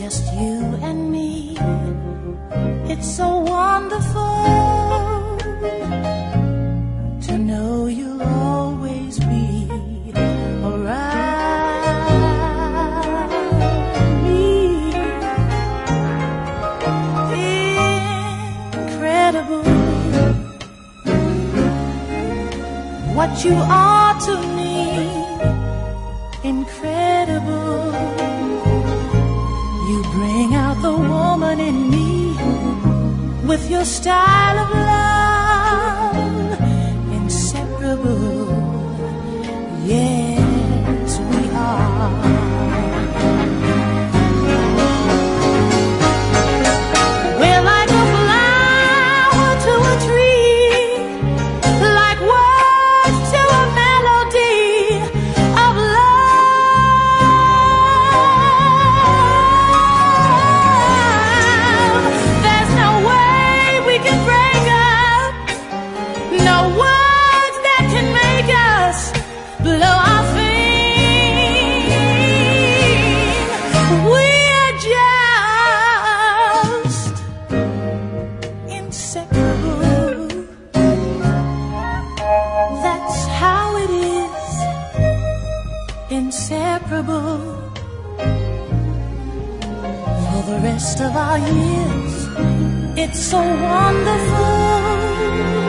just you and me. It's so wonderful to know you'll always be around me. Incredible what you are to me. Incredible, you bring out the woman in me with your style of love. Inseparable, yes we are. We're like a flower to a tree, like words to a melody of love. There's no way we can break up, no words that can make us blow our flame. We're just inseparable. That's how it is, inseparable. For the rest of our years, it's so wonderful.